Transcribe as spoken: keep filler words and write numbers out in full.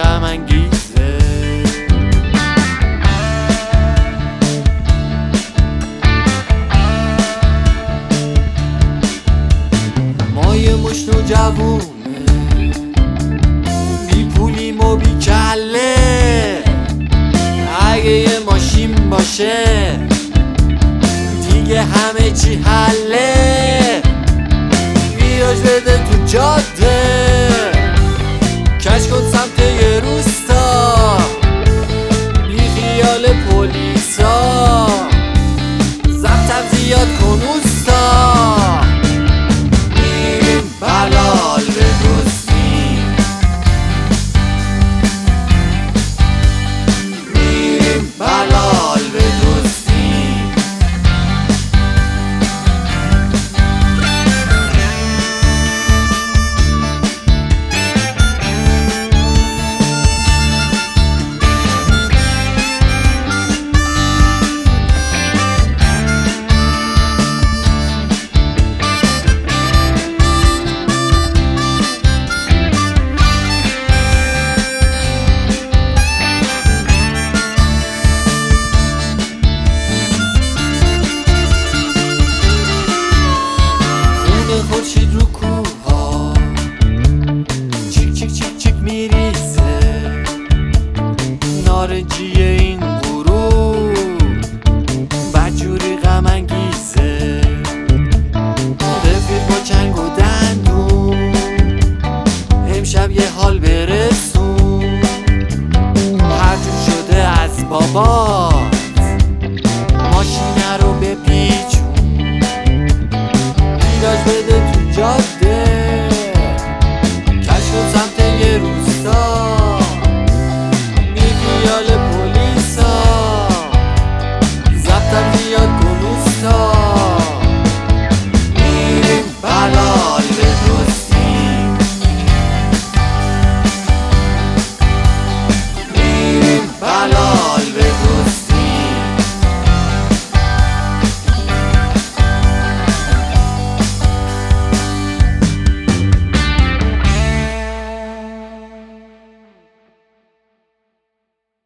غم انگیزه. ما یه مشت جوونه بی پولیم و بی کله، اگه یه ماشین باشه دیگه همه چی حله. ویراژ بده تو جاده، کش کن سمت یه روستا، بی خیال پولیسا، ضبطم زیاد کن اوستا. میریم بلال به دوستی، میریم بلال به دوستی. خورشید رو کوها چیک چیک چیک چیک میریزه، نارنجی این غروب بدجوری غم انگیزه. رفیق با چنگ و دندون امشب یه حال برسون، هر جور شده از بابات ماشینه رو بپیچون. ویراژ بده تو جاده، کش کن سمت یه روستا، بی خیال